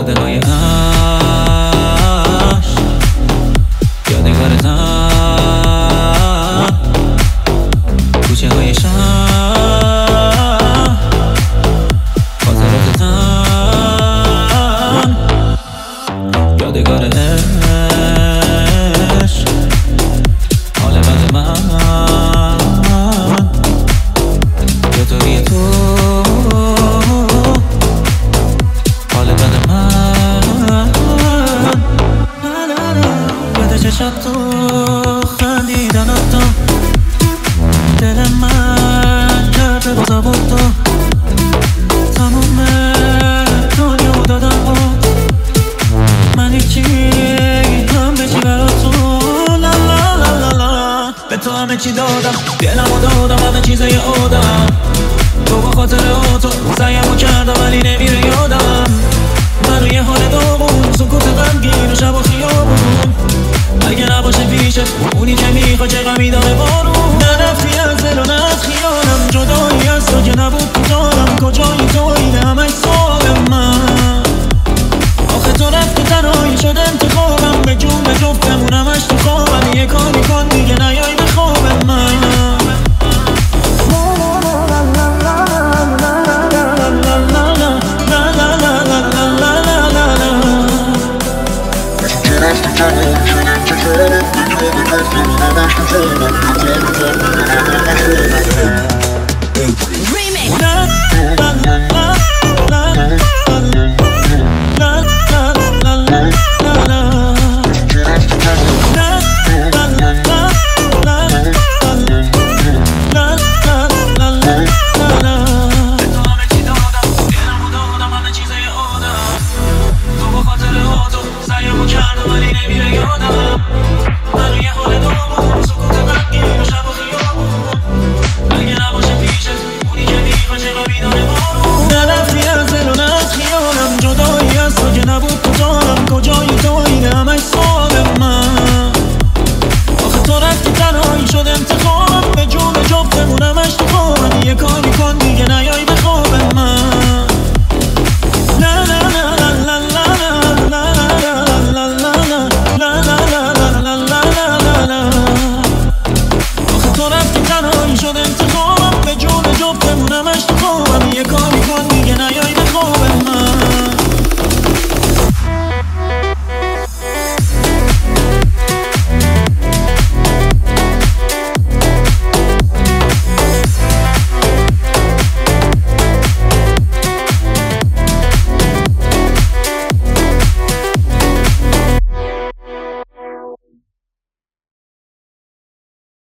باده های عشق یادگارتم، کوچه های شهر خاطراتتم، یادگار عشق حال بد من، یا توی تو حال بد من. بده چشم تو خندیدنت تو دل من کرده بازا بود تو، تموم دنیا دادم بود، من هیچی همه چی برا تو. لا لا لا لا لا به تو همه چی دادم، دلمو دادم، همه چیزای آدم، تو با خاطر تو سعیمو کردم ولی نمیره یادم. من روی حال داغون سکوت غمگین و شب و خیابون، اگه نباشه پیشت اونی که میخواد چه غمی داره بارون. نرفتی از دل و نه از خیالم، جدایی از تو که نبود تو جانم.